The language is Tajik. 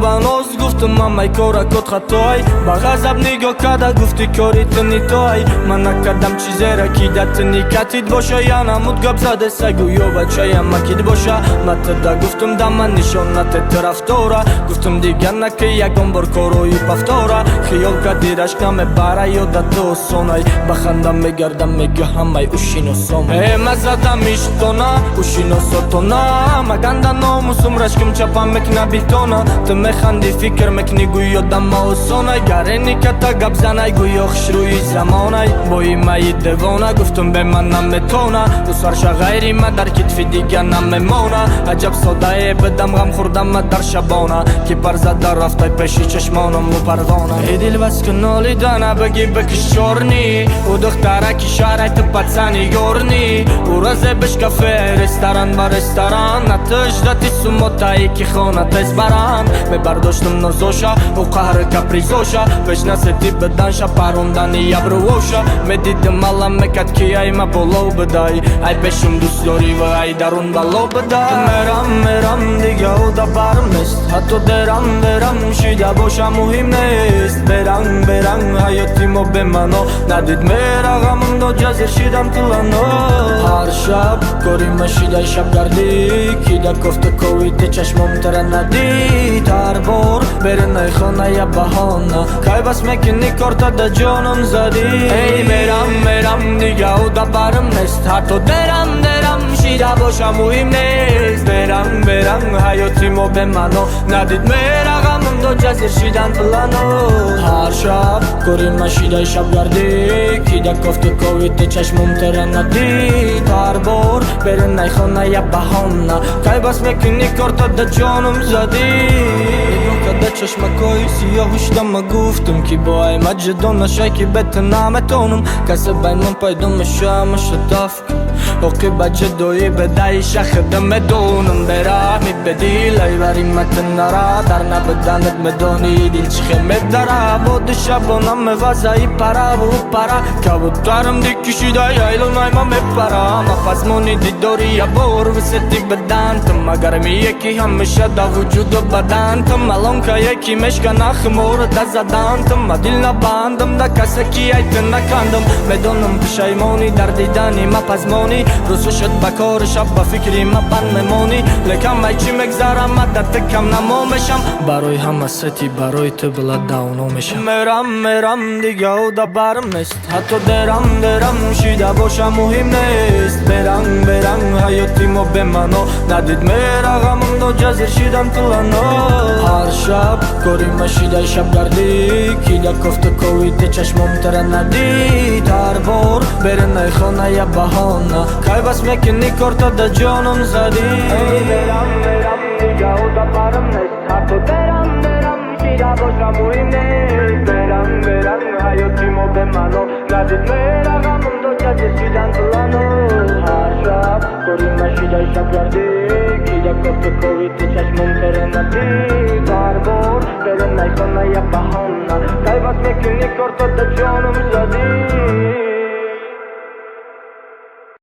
بانوز گفتم مامای کورا کت خطای با غضب نگاه کرده گفتی کاری تنی توی من نکردم چیزی را که دتنی کتید باشه یا نمود گب زده سگو یا بچه یا مکید باشه متدا گفتم دم من نشانت طرفدارا گفتم دیگه نکه یکم بار کاروی پفتارا خیال کردی رشکم برای یادت تو سونای بخندم میگردم میگه همه اوشینو سوم مزدم میشتونا اوشینو سوتونا مگنده ناموسم رشکم چپم مکنه بیتونا تو میخندی فکر مکنی گویا دم و سونای گرینی که تا گب زنای گویا خش روی زمانای بایی مایی دوانه گفتم به من نمیتونه تو سرش غیری من در کتفی دیگه نمیمونه عجب ساده بدم غم خوردم در شبانه که پرزده رفته پیشی چشمانم و پروانه ای دل بس که نالیدنه بگی بکش چورنی او دختره که شرایط پتسنی گورنی او رزه بش کافه رستوران با رستوران نتش داتی سوموتایی که خونه تیز بران می برداشتم نوزوشا او قهر کپریزوشا بشناستی بدنشا پروندنی ابرووشا می دیدم مالا مکد که ای ما بولو بدای ای بشم دوست داری و ای درون بالو بدای میرم دیگه او دا برم نیست حتی درم شیده باشم مهم نیست برم حیاتیمو به منو ندید میره غمم دو جزیر شیدم تلانو هر شب کاریم شیده شب گردی کیده کفته کویده چشمم تره ندید هر بار بره نیخانه یا بهانه که بس میکنی کارتا دا جانم زدی ای میرم دیگه او دا برم نیست حتی درم شیده باشم مهم نیست برم حیاتیمو به منو ندید میره غمم دو جزیر شیدن پلانو هر شب کاریم شیده شب گردی کیده کفته کویده چشمم تره ندید هر بار بره نیخانه یا بهانه که بس میکنی کارتا دا جانم زدی کده چشمکای سیاهوش دم گفتم که با ای مجدون نشه که بهت نمیتونم کسی بینم پیدا میشه مشتف اوکی بچه دوی بدای شخدم دونم برا می بدی لایوری متن نرا در نبدنت مدونی دیل چخه مدرا بود شبونم مغازای پرا و پرا کبوترم دیکشیده یایلو نایما میپرا ما پس مونی دی دوری یا بور وسطی بدن تم اگر می یکی همیشه دا وجود و بدن تم الان که یکی مشکن خمور دا زدن تم دل نباندم دا کسی کی ایت نکندم میدونم پشیمونی در دیدنی ما پس مونی روزو شد بکار شب با فکری ما بند میمونی لیکن من چی مگذارم مدت کم نمو میشم برای همه ستی برای تو بلا داونو میشم میرم دیگه او دا برم نیست حتی درم شیده باشم مهم نیست برم حیاتیمو به منو ندید میره غمم دو جزیر شیدن تلانو هر شب کاریم شیده شب گردی کیده کفته کویده چشمم تره ندید هر بار بره نیخانه یا بهانه که بس میکنی کارتا دا جانم زدی ای برم دیگه او دا برم نیست حتی درم شیده باشم مهم نیست برم حیاتیمو به منو ندید میره غمم دو جزیر شیدن تلانو هر شب کاریم شیده شب گردی کیده کفته کویده چشمم تره ندید هر بار بره نیخانه یا بهانه که بس میکنی کارتا دا جانم زدی